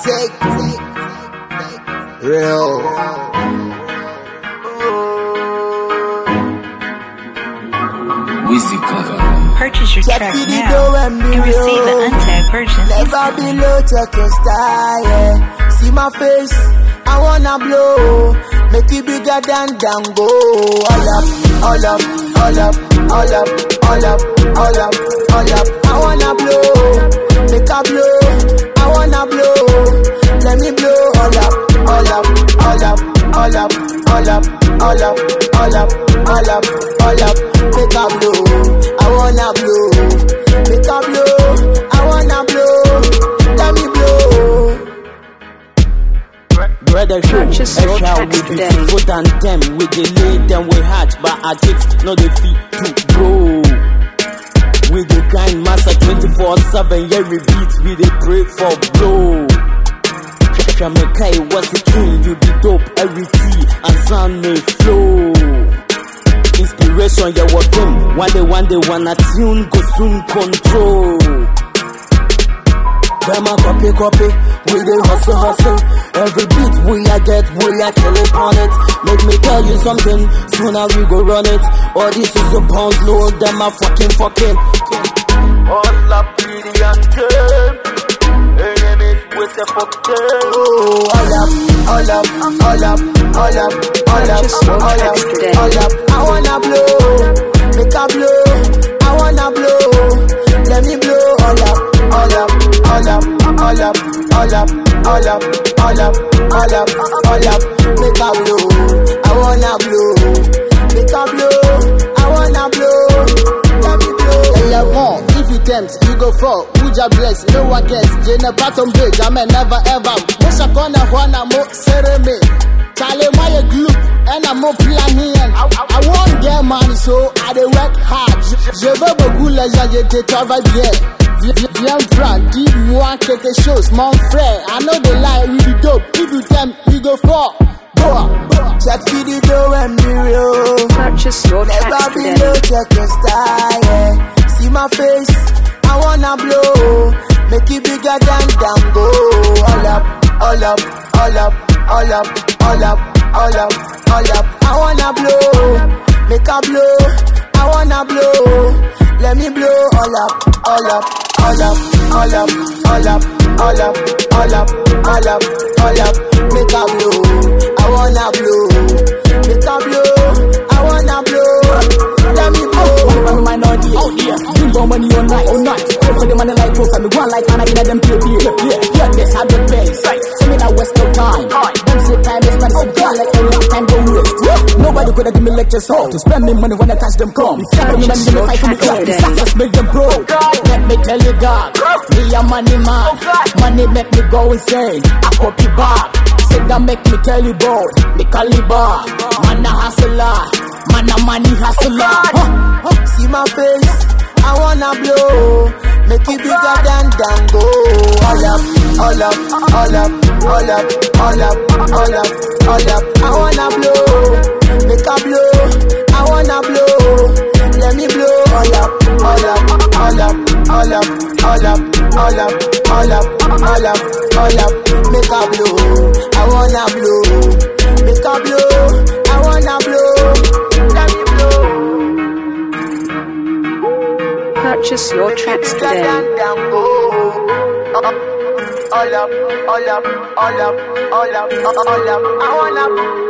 take real. Purchase your track now and receive the untagged version. Never below, check your style, yeah. See my face, I wanna blow. Make it bigger than Dango. All up, all up, all up, all up, all up, all up, all up. I wanna blow, make a blow. I wanna blow, let me blow. All up, all up, all up, all up, all up, all up, all up, all up, all up. Make a blow, I wanna blow. Make a blow, I wanna blow. Let me blow. Brother show, extra we be people than them. We delay them, we hatch, but our kids no they fit to grow. We the grind master 24/7, yeah repeat, we they pray for blow. Jamaica was the king, you be dope, every tea and sound may flow. Inspiration, yeah what them, one day wanna tune, go soon control. Them a copy, we dey hustle. Every beat we a get, we a kill it on it. Make me tell you something, sooner we go run it. All this is a pounds, no, them a fucking. All up, pretty and tame. Enemies with the fuck tail. Oh, all up, all up, all up, all up, all up, all up. I wanna blow, make a blow. I wanna blow, let me blow. All up, all up, all up, all up, all up, all up, all up, all up, all up. Make a blow, I wanna blow, make a blow. I wanna blow, let me blow. Yeah, more. If you tempt, you go for. Uja bless, no one cares. Jane bottom big, I may never ever. Musha kona wana mo sereme. Charlie my group, and I'm more planning. I won't get money, so I dey work hard. Je veux beaucoup l'argent, je te travaille bien. Viens prendre, dis-moi quelque chose, mon frère. I know the lie, we be dope. If you tempt, you go for. Check for the dough and be real. Purchase your Never tracks be today. low, check your style, yeah. See my face, I wanna blow. Make it bigger than Dango. All up, all up, all up, all up, all up, all up, all up. I wanna blow, make a blow. I wanna blow, let me blow. All up, all up, all up, all up, all up, all up, all up, all up, all up. Make a blow, I wanna blow, make a blow. I wanna blow, let me blow. I'm my naughty, oh yeah. You born money all night. Pray for the money like folks, and we want like Anna in them play. Yeah, this how the place. Send me that West Coast time. Them say time is not so bad, like any time don't waste. Nobody could have give me lectures how to spend me money when I catch them come. If you money, give me fight for me up. The success make them broke. Let me tell you God, me a money man. Money make me go insane. I copy back. Say that make me tell you boy, me caliber. Man a hustler, man a money hustler. See my face, I wanna blow. Make it bigger than Dango. All up, all up, all up, all up, all up, all up, all up. I wanna blow, make a blow. I wanna blow, let me blow. All up, all up, all up, all up, all up, all up, all up, all up, all up. Make a blow, I wanna blow, make a blow. I wanna blow, let me blow. Purchase your tracks today. All up, all up, all up, all up, all up. I wanna